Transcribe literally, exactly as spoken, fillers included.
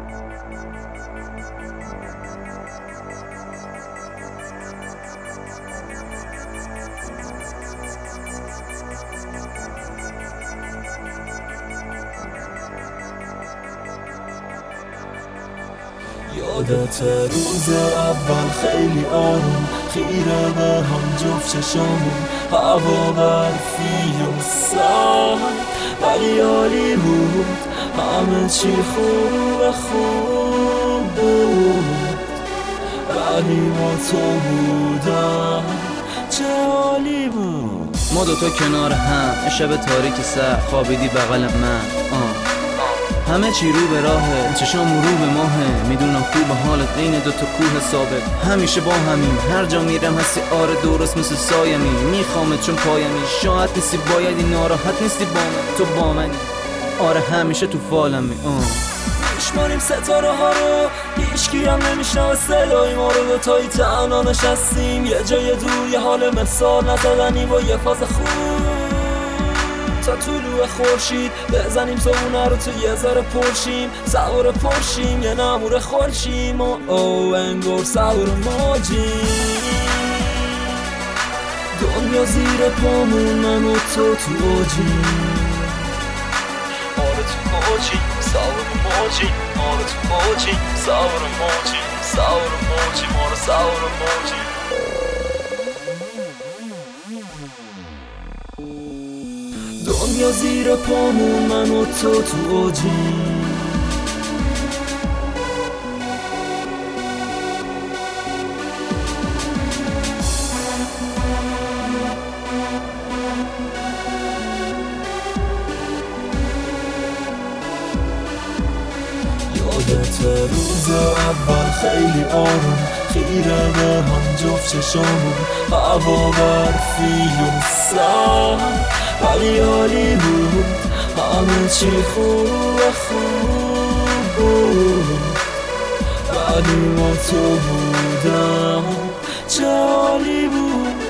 یادت روز اول خیلی آروم خیره به هم جفت چشامون، هوا برفی و سرد ولی عالی بود، همه چی خوب خوب بود، ولی با تو بودم چه عالی بود. ما دوتا کنار هم شب تاریک سر خوابیدی بغل من، آه همه چی رو به راهه، چشام رو به ماهه، میدونم خوب حالت عین دوتا کوه ثابت، همیشه با همین، هر جا میرم هستی، آره درست مثل سایمی، میخوامت چون پایمی، شاید نیستی بایدی، ناراحت نیستی با من، تو با منی، آره همیشه تو فالمی. آه میشماریم ستاره ها رو، هیچکی هم نمیشنوه صدای ما رو، دوتایی تنها نشستیم یه جای دور، یه حال مثال نزدنی با یه فاز خوب، تا طلوع خورشید بزنیم صبونه رو تو یه ذره پرشیم، سوار پرشیم یه نمور خورشیم و او انگار سوار موجیم، دنیا زیر پامون، من و تو تو اوجیم، آره تو اوجیم سوار موجیم، آره تو اوجیم سوار موجیم، سوار موجیم، آره سوار موجیم. دنیا زیر پامون، من و تو تو اوجیم، یادت روز اول خیلی آروم خیره به هم جفت چشامون، هوا برفی و سرد ولی عالی بود، همه چی خوب خوب بود، ولی با تو بودم چه عالی بود.